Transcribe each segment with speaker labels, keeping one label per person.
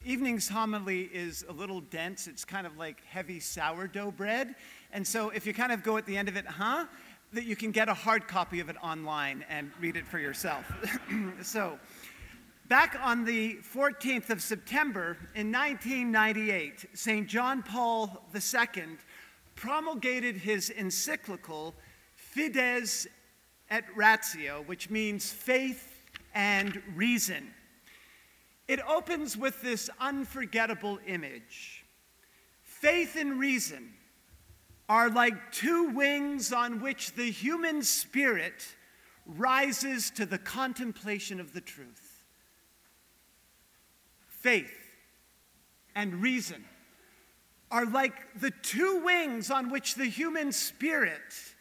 Speaker 1: evening's homily is a little dense. It's kind of like heavy sourdough bread. And so if you kind of go at the end of it, that you can get a hard copy of it online and read it for yourself. So back on the 14th of September in 1998, St. John Paul II promulgated his encyclical Fides et Ratio, which means faith and reason. It opens with this unforgettable image. Faith and reason are like two wings on which the human spirit rises to the contemplation of the truth. Faith and reason are like the two wings on which the human spirit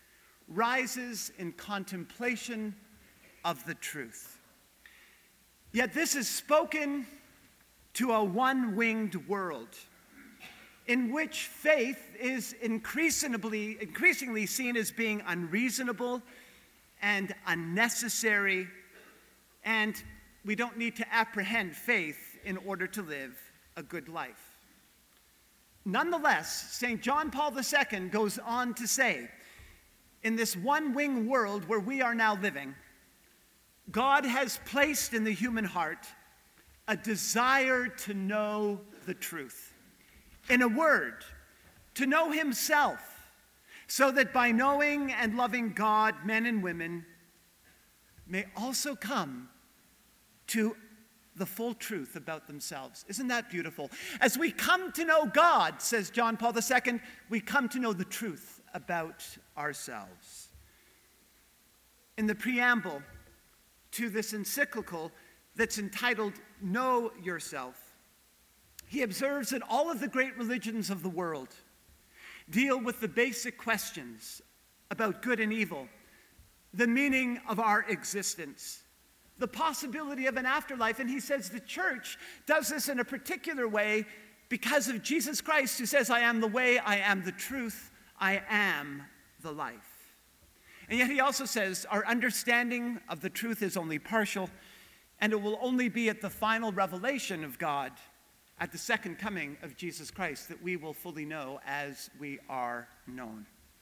Speaker 1: rises in contemplation of the truth. Yet this is spoken to a one-winged world in which faith is increasingly seen as being unreasonable and unnecessary, and we don't need to apprehend faith in order to live a good life. Nonetheless, St. John Paul II goes on to say, in this one-wing world where we are now living, God has placed in the human heart a desire to know the truth. In a word, to know himself, so that by knowing and loving God, men and women may also come to the full truth about themselves. Isn't that beautiful? As we come to know God, says John Paul II, we come to know the truth about ourselves. In the preamble to this encyclical that's entitled Know Yourself, he observes that all of the great religions of the world deal with the basic questions about good and evil, the meaning of our existence, the possibility of an afterlife. And he says the church does this in a particular way because of Jesus Christ, who says, I am the way, I am the truth, I am the life. And yet he also says our understanding of the truth is only partial, and it will only be at the final revelation of God, at the second coming of Jesus Christ, that we will fully know as we are known.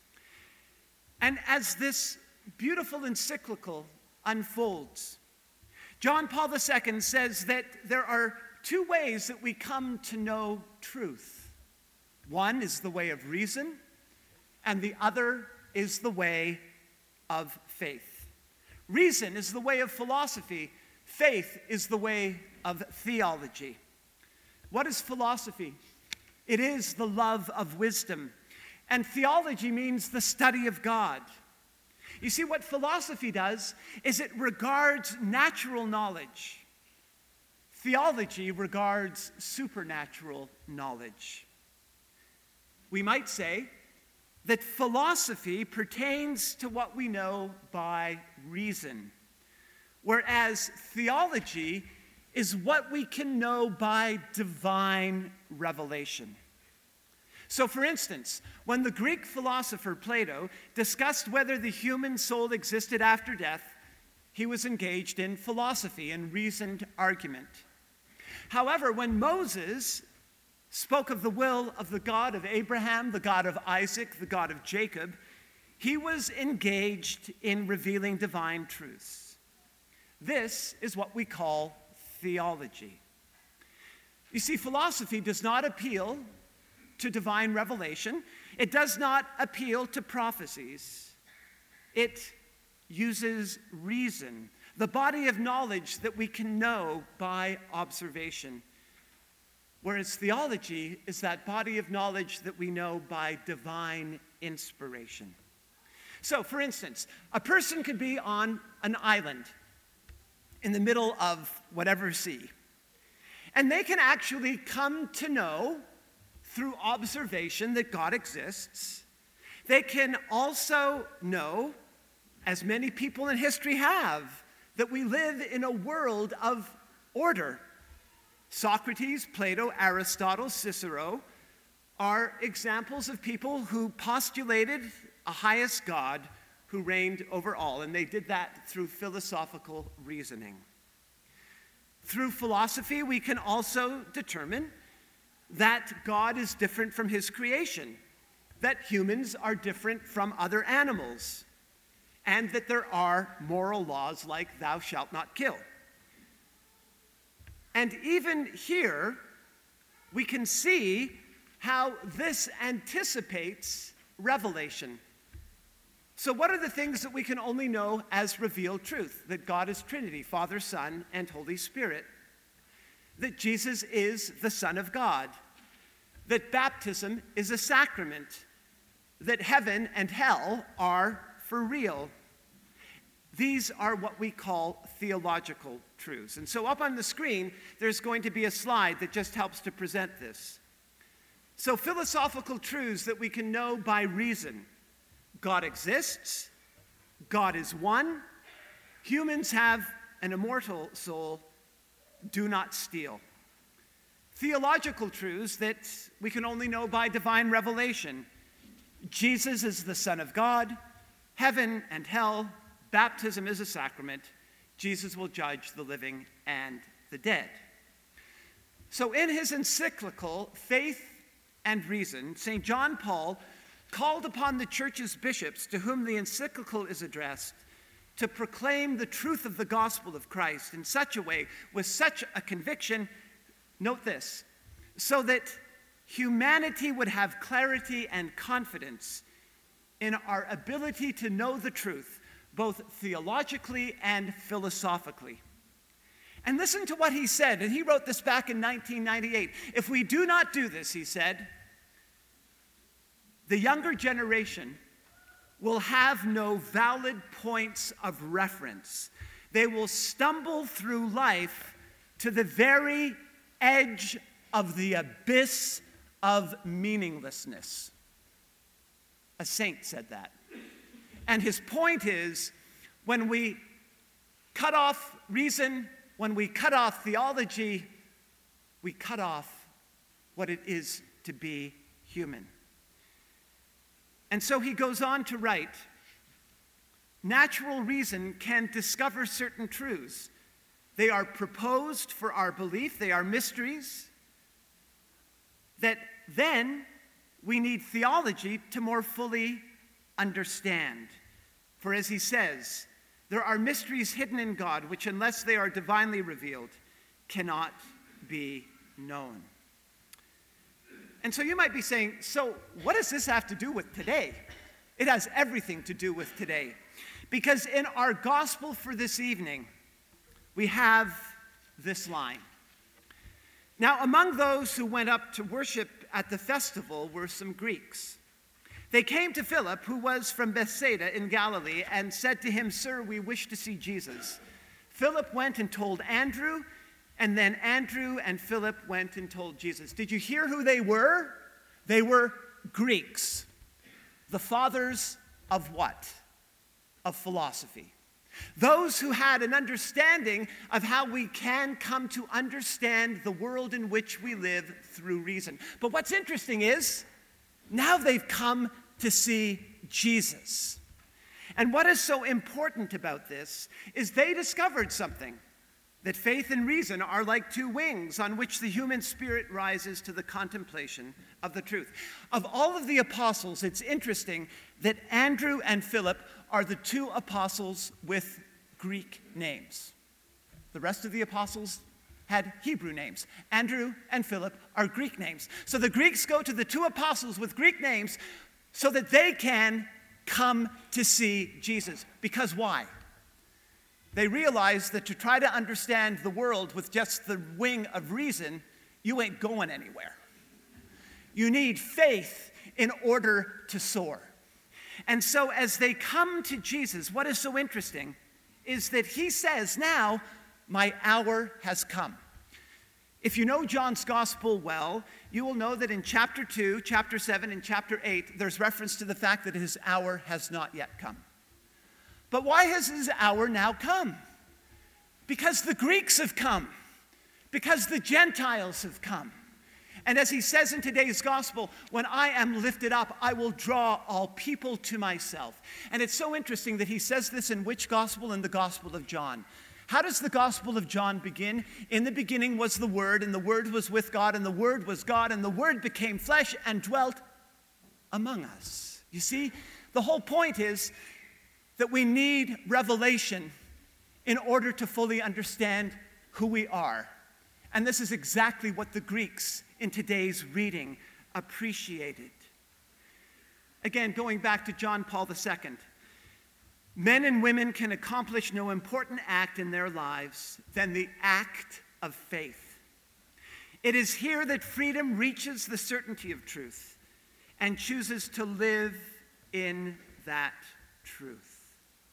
Speaker 1: And as this beautiful encyclical unfolds, John Paul II says that there are two ways that we come to know truth. One is the way of reason, and the other is the way of faith. Reason is the way of philosophy. Faith is the way of theology. What is philosophy? It is the love of wisdom. And theology means the study of God. You see, what philosophy does is it regards natural knowledge. Theology regards supernatural knowledge. We might say that philosophy pertains to what we know by reason, whereas theology is what we can know by divine revelation. So, for instance, when the Greek philosopher Plato discussed whether the human soul existed after death, he was engaged in philosophy and reasoned argument. However, when Moses spoke of the will of the God of Abraham, the God of Isaac, the God of Jacob, he was engaged in revealing divine truths. This is what we call theology. You see, philosophy does not appeal to divine revelation. It does not appeal to prophecies. It uses reason, the body of knowledge that we can know by observation. Whereas theology is that body of knowledge that we know by divine inspiration. So, for instance, a person could be on an island in the middle of whatever sea, and they can actually come to know through observation that God exists. They can also know, as many people in history have, that we live in a world of order. Socrates, Plato, Aristotle, Cicero are examples of people who postulated a highest God who reigned over all, and they did that through philosophical reasoning. Through philosophy, we can also determine that God is different from his creation, that humans are different from other animals, and that there are moral laws like thou shalt not kill. And even here, we can see how this anticipates revelation. So what are the things that we can only know as revealed truth? That God is Trinity, Father, Son, and Holy Spirit. That Jesus is the Son of God. That baptism is a sacrament. That heaven and hell are for real. These are what we call theological truths. And so up on the screen, there's going to be a slide that just helps to present this. So philosophical truths that we can know by reason. God exists. God is one. Humans have an immortal soul. Do not steal. Theological truths that we can only know by divine revelation. Jesus is the Son of God. Heaven and hell. Baptism is a sacrament. Jesus will judge the living and the dead. So in his encyclical, Faith and Reason, St. John Paul called upon the church's bishops, to whom the encyclical is addressed, to proclaim the truth of the gospel of Christ in such a way, with such a conviction, note this, so that humanity would have clarity and confidence in our ability to know the truth, both theologically and philosophically. And listen to what he said, and he wrote this back in 1998. If we do not do this, he said, the younger generation will have no valid points of reference. They will stumble through life to the very edge of the abyss of meaninglessness. A saint said that. And his point is, when we cut off reason, when we cut off theology, we cut off what it is to be human. And so he goes on to write, natural reason can discover certain truths. They are proposed for our belief. They are mysteries that then we need theology to more fully understand. For as he says, there are mysteries hidden in God which, unless they are divinely revealed, cannot be known. And so you might be saying, so what does this have to do with today? It has everything to do with today. Because in our gospel for this evening, we have this line. Now, among those who went up to worship at the festival were some Greeks. They came to Philip, who was from Bethsaida in Galilee, and said to him, Sir, we wish to see Jesus. Philip went and told Andrew, and then Andrew and Philip went and told Jesus. Did you hear who they were? They were Greeks. The fathers of what? Of philosophy. Those who had an understanding of how we can come to understand the world in which we live through reason. But what's interesting is, now they've come to see Jesus. And what is so important about this is they discovered something, that faith and reason are like two wings on which the human spirit rises to the contemplation of the truth. Of all of the apostles, it's interesting that Andrew and Philip are the two apostles with Greek names. The rest of the apostles had Hebrew names. Andrew and Philip are Greek names. So the Greeks go to the two apostles with Greek names so that they can come to see Jesus. Because why? They realize that to try to understand the world with just the wing of reason, you ain't going anywhere. You need faith in order to soar. And so as they come to Jesus, what is so interesting is that he says, now my hour has come. If you know John's gospel well, you will know that in chapter 2, chapter 7, and chapter 8, there's reference to the fact that his hour has not yet come. But why has his hour now come? Because the Greeks have come. Because the Gentiles have come. And as he says in today's gospel, when I am lifted up, I will draw all people to myself. And it's so interesting that he says this in which gospel? In the Gospel of John. How does the Gospel of John begin? In the beginning was the Word, and the Word was with God, and the Word was God, and the Word became flesh and dwelt among us. You see, the whole point is that we need revelation in order to fully understand who we are. And this is exactly what the Greeks in today's reading appreciated. Again, going back to John Paul II, men and women can accomplish no important act in their lives than the act of faith. It is here that freedom reaches the certainty of truth and chooses to live in that truth.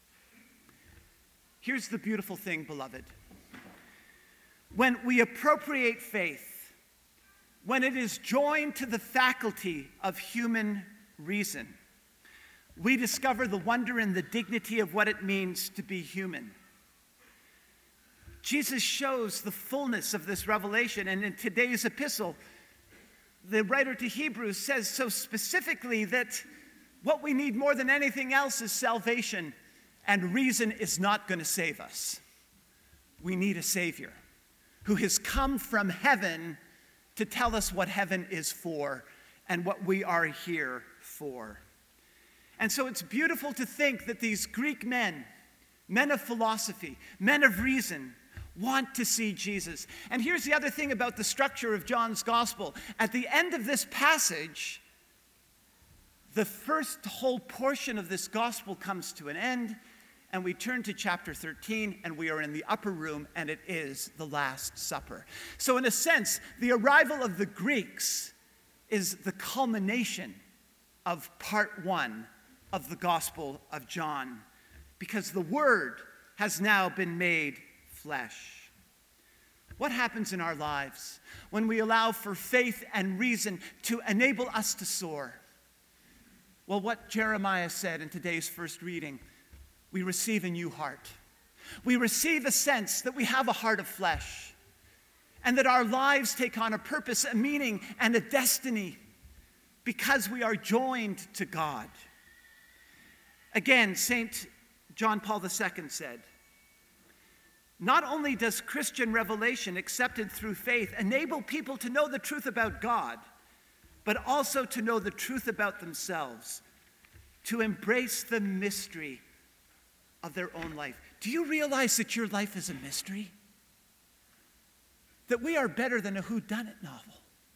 Speaker 1: Here's the beautiful thing, beloved. When we appropriate faith, when it is joined to the faculty of human reason, we discover the wonder and the dignity of what it means to be human. Jesus shows the fullness of this revelation, and in today's epistle, the writer to Hebrews says so specifically that what we need more than anything else is salvation, and reason is not going to save us. We need a Savior who has come from heaven to tell us what heaven is for and what we are here for. And so it's beautiful to think that these Greek men of philosophy, men of reason, want to see Jesus. And here's the other thing about the structure of John's gospel. At the end of this passage, the first whole portion of this gospel comes to an end, and we turn to chapter 13, and we are in the upper room, and it is the Last Supper. So in a sense, the arrival of the Greeks is the culmination of part one of the Gospel of John, because the Word has now been made flesh. What happens in our lives when we allow for faith and reason to enable us to soar? Well, what Jeremiah said in today's first reading, we receive a new heart. We receive a sense that we have a heart of flesh, and that our lives take on a purpose, a meaning, and a destiny because we are joined to God. Again, St. John Paul II said, not only does Christian revelation accepted through faith enable people to know the truth about God, but also to know the truth about themselves, to embrace the mystery of their own life. Do you realize that your life is a mystery? That we are better than a whodunit novel?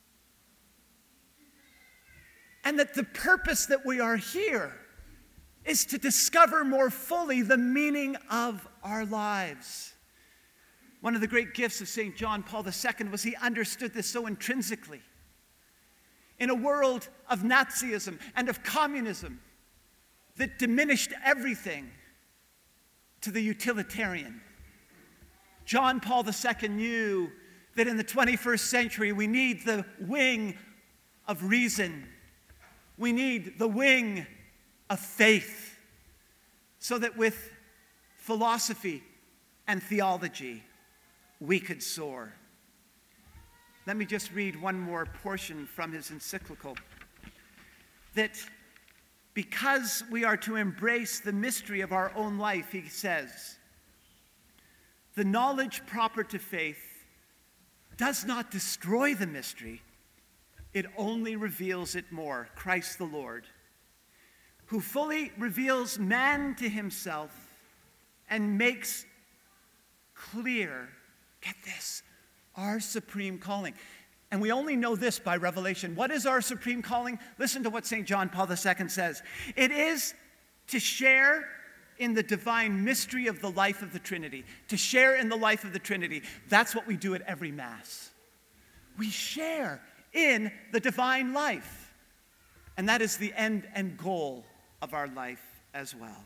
Speaker 1: And that the purpose that we are here is to discover more fully the meaning of our lives. One of the great gifts of St. John Paul II was he understood this so intrinsically. In a world of Nazism and of communism that diminished everything to the utilitarian, John Paul II knew that in the 21st century we need the wing of reason. We need the wing of faith, so that with philosophy and theology we could soar. Let me just read one more portion from his encyclical. That because we are to embrace the mystery of our own life, he says, the knowledge proper to faith does not destroy the mystery, it only reveals it more. Christ the Lord, who fully reveals man to himself and makes clear, get this, our supreme calling. And we only know this by revelation. What is our supreme calling? Listen to what St. John Paul II says. It is to share in the divine mystery of the life of the Trinity. To share in the life of the Trinity. That's what we do at every Mass. We share in the divine life. And that is the end and goal of our life as well.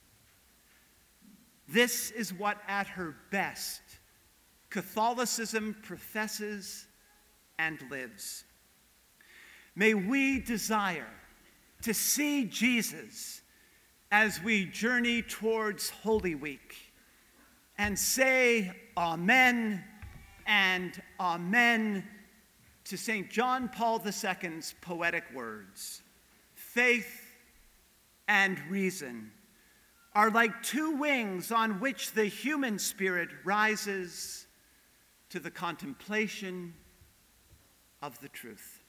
Speaker 1: This is what, at her best, Catholicism professes and lives. May we desire to see Jesus as we journey towards Holy Week and say amen and amen to St. John Paul II's poetic words. Faith and reason are like two wings on which the human spirit rises to the contemplation of the truth.